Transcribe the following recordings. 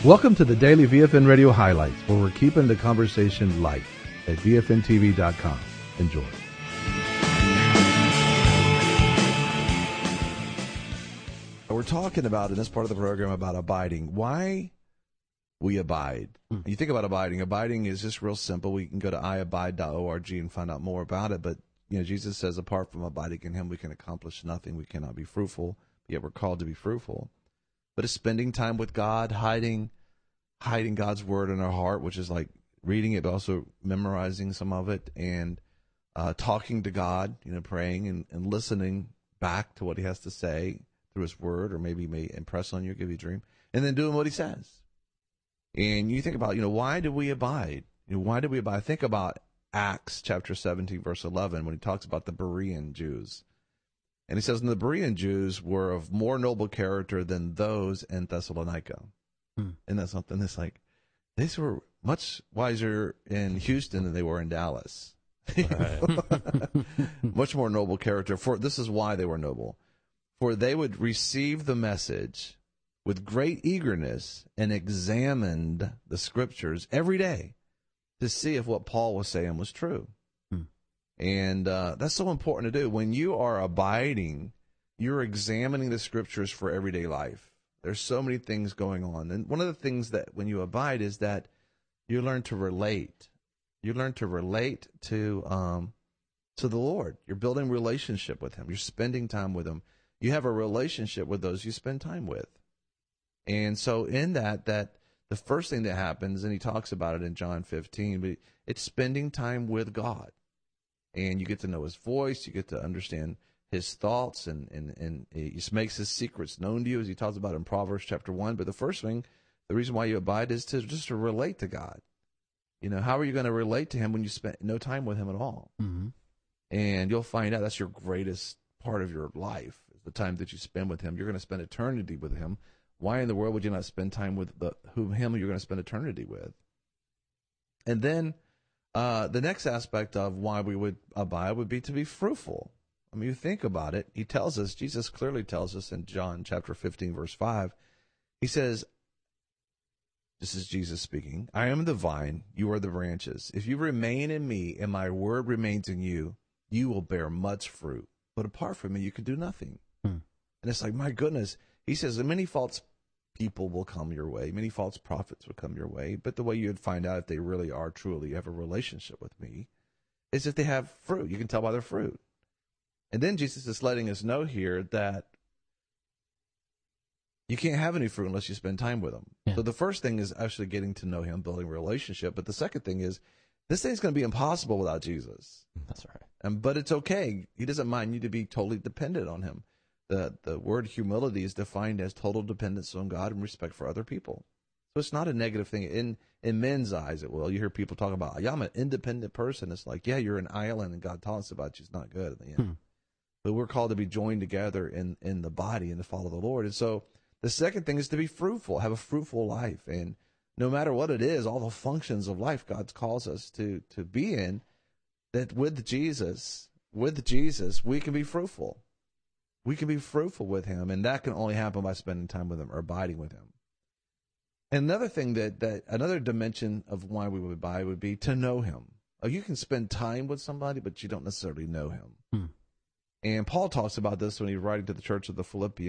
Welcome to the Daily VFN Radio Highlights, where we're keeping the conversation light at VFNTV.com. Enjoy. We're talking about, in this part of the program, about abiding. Why we abide. You think about abiding is just real simple. We can go to iabide.org and find out more about it. But, Jesus says, apart from abiding in him, we can accomplish nothing. We cannot be fruitful, yet we're called to be fruitful. But it's spending time with God, hiding God's word in our heart, which is like reading it, but also memorizing some of it, and talking to God, praying and listening back to what he has to say through his word, or maybe he may impress on you, give you a dream, and then doing what he says. And you think about, why do we abide? Why do we abide? Think about Acts chapter 17, verse 11, when he talks about the Berean Jews. And he says, and the Berean Jews were of more noble character than those in Thessalonica. And that's something that's like, these were much wiser in Houston than they were in Dallas. Right. Much more noble character. For this is why they were noble. For they would receive the message with great eagerness and examined the scriptures every day to see if what Paul was saying was true. And that's so important to do. When you are abiding, you're examining the scriptures for everyday life. There's so many things going on. And one of the things that when you abide is that you learn to relate. You learn to relate to the Lord. You're building a relationship with him. You're spending time with him. You have a relationship with those you spend time with. And so in that the first thing that happens, and he talks about it in John 15, but it's spending time with God. And you get to know his voice, you get to understand his thoughts, and he makes his secrets known to you, as he talks about in Proverbs chapter 1. But the first thing, the reason why you abide is to relate to God. How are you going to relate to him when you spend no time with him at all? Mm-hmm. And you'll find out that's your greatest part of your life, is the time that you spend with him. You're going to spend eternity with him. Why in the world would you not spend time with him you're going to spend eternity with? And then the next aspect of why we would abide would be to be fruitful. I mean, you think about it. He tells us, Jesus clearly tells us in John chapter 15, verse 5, he says, this is Jesus speaking, I am the vine, you are the branches. If you remain in me and my word remains in you, you will bear much fruit. But apart from me, you can do nothing. And it's like, my goodness. He says, many false people will come your way. Many false prophets will come your way. But the way you would find out if they really are truly have a relationship with me is if they have fruit. You can tell by their fruit. And then Jesus is letting us know here that you can't have any fruit unless you spend time with him. Yeah. So the first thing is actually getting to know him, building a relationship. But the second thing is, this thing's going to be impossible without Jesus. That's right. But it's okay. He doesn't mind you to be totally dependent on him. The word humility is defined as total dependence on God and respect for other people. So it's not a negative thing. In men's eyes, it will. You hear people talk about, yeah, I'm an independent person. It's like, yeah, you're an island, and God taught us about you. It's not good at the end. But we're called to be joined together in the body and to follow the Lord. And so the second thing is to be fruitful, have a fruitful life. And no matter what it is, all the functions of life God calls us to be in, that with Jesus, we can be fruitful. We can be fruitful with him, and that can only happen by spending time with him or abiding with him. Another thing that another dimension of why we would abide would be to know him. You can spend time with somebody, but you don't necessarily know him. And Paul talks about this when he's writing to the church of the Philippi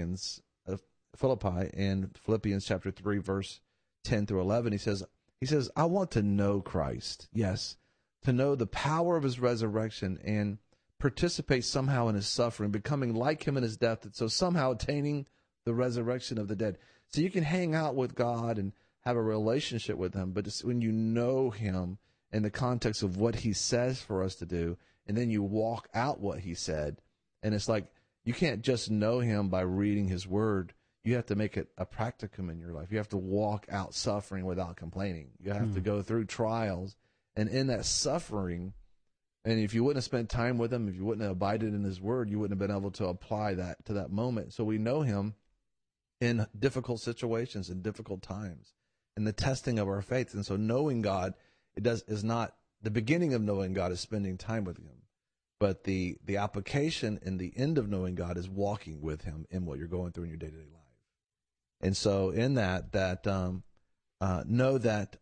in Philippians chapter 3, verse 10 through 11. He says, I want to know Christ. Yes, to know the power of his resurrection and participate somehow in his suffering, becoming like him in his death, and so somehow attaining the resurrection of the dead. So you can hang out with God and have a relationship with him, but it's when you know him in the context of what he says for us to do, and then you walk out what he said, and it's like you can't just know him by reading his word. You have to make it a practicum in your life. You have to walk out suffering without complaining. You have to go through trials, and in that suffering, and if you wouldn't have spent time with him, if you wouldn't have abided in his word, you wouldn't have been able to apply that to that moment. So we know him in difficult situations, in difficult times, in the testing of our faith. And so knowing God is not the beginning of knowing God is spending time with him. But the application and the end of knowing God is walking with him in what you're going through in your day-to-day life. And so in that know that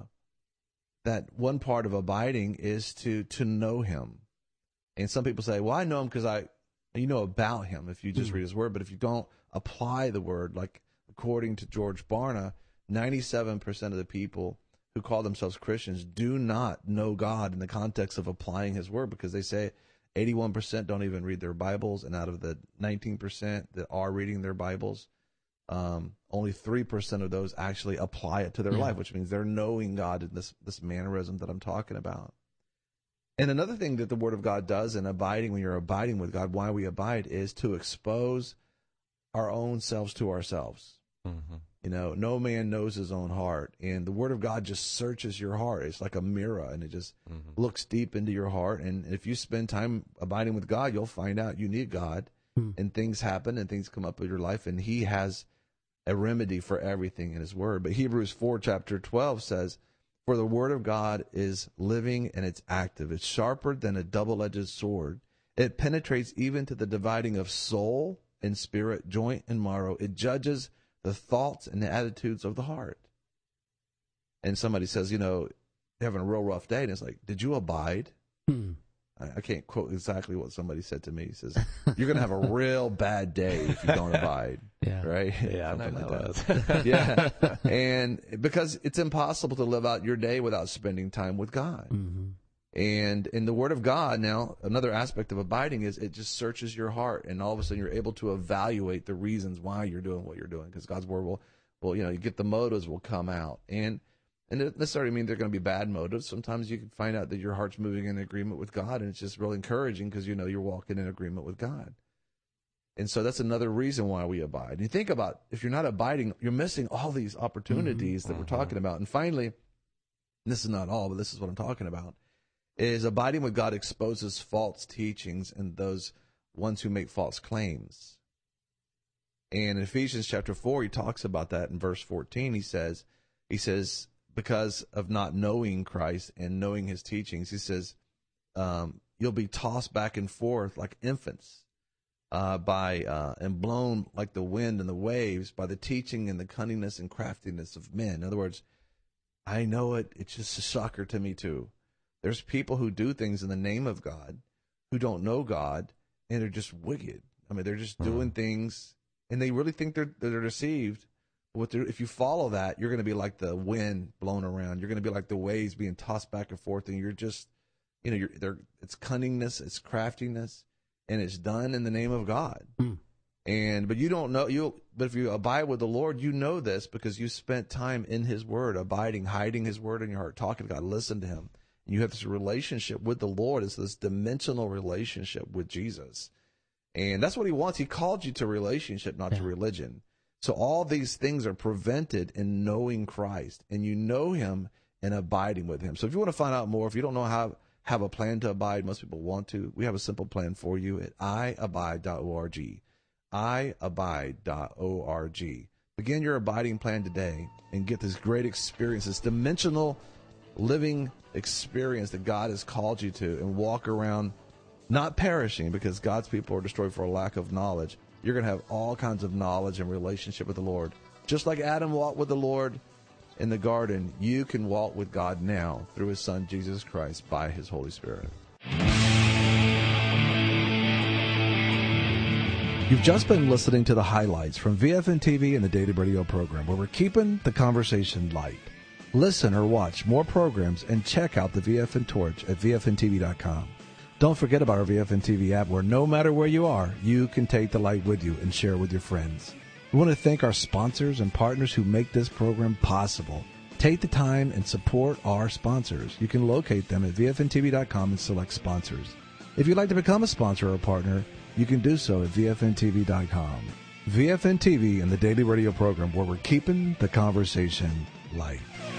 that one part of abiding is to know him. And some people say, well, I know him because you know about him if you just read his word. But if you don't apply the word, like according to George Barna, 97% of the people who call themselves Christians do not know God in the context of applying his word, because they say 81% don't even read their Bibles, and out of the 19% that are reading their Bibles, only 3% of those actually apply it to their life, which means they're knowing God in this mannerism that I'm talking about. And another thing that the Word of God does in abiding, when you're abiding with God, why we abide, is to expose our own selves to ourselves. Mm-hmm. You know, no man knows his own heart, and the Word of God just searches your heart. It's like a mirror, and it just looks deep into your heart. And if you spend time abiding with God, you'll find out you need God, and things happen, and things come up in your life, and He has a remedy for everything in His Word. But Hebrews 4, chapter 12 says, "For the Word of God is living and it's active. It's sharper than a double-edged sword. It penetrates even to the dividing of soul and spirit, joint and marrow. It judges the thoughts and the attitudes of the heart." And somebody says, you know, they're having a real rough day, and it's like, did you abide? I can't quote exactly what somebody said to me. He says, you're going to have a real bad day if you don't abide. Right? Yeah, I know that. Yeah. And because it's impossible to live out your day without spending time with God. And in the Word of God, now, another aspect of abiding is it just searches your heart, and all of a sudden you're able to evaluate the reasons why you're doing what you're doing, because God's Word will, you know, you get the motives will come out. And it doesn't necessarily mean they're going to be bad motives. Sometimes you can find out that your heart's moving in agreement with God, and it's just really encouraging because you know you're walking in agreement with God. And so that's another reason why we abide. And you think about, if you're not abiding, you're missing all these opportunities that we're talking about. And finally, and this is not all, but this is what I'm talking about, is abiding with God exposes false teachings and those ones who make false claims. And in Ephesians chapter 4, he talks about that in verse 14. He says, because of not knowing Christ and knowing his teachings, he says, you'll be tossed back and forth like infants and blown like the wind and the waves by the teaching and the cunningness and craftiness of men. In other words, I know it's just a shocker to me too. There's people who do things in the name of God who don't know God, and they're just wicked. I mean, they're just doing things, and they really think they're deceived. If you follow that, you're going to be like the wind blown around. You're going to be like the waves being tossed back and forth, and you're just, you know, it's cunningness, it's craftiness, and it's done in the name of God. But you don't know but if you abide with the Lord, you know this because you spent time in His Word, abiding, hiding His Word in your heart, talking to God, listen to Him. You have this relationship with the Lord. It's this dimensional relationship with Jesus. And that's what He wants. He called you to relationship, not to religion. So all these things are prevented in knowing Christ. And you know Him and abiding with Him. So if you want to find out more, if you don't know how have a plan to abide, most people want to, we have a simple plan for you at iabide.org. iabide.org. Begin your abiding plan today and get this great experience, this dimensional living experience that God has called you to, and walk around not perishing, because God's people are destroyed for a lack of knowledge. You're going to have all kinds of knowledge and relationship with the Lord. Just like Adam walked with the Lord in the garden, you can walk with God now through His Son, Jesus Christ, by His Holy Spirit. You've just been listening to the highlights from VFN TV and the Daily Radio program, where we're keeping the conversation light. Listen or watch more programs and check out the VFN Torch at VFNTV.com. Don't forget about our VFN TV app, where no matter where you are, you can take the light with you and share with your friends. We want to thank our sponsors and partners who make this program possible. Take the time and support our sponsors. You can locate them at VFNTV.com and select sponsors. If you'd like to become a sponsor or a partner, you can do so at VFNTV.com. VFN TV and the Daily Radio program, where we're keeping the conversation light.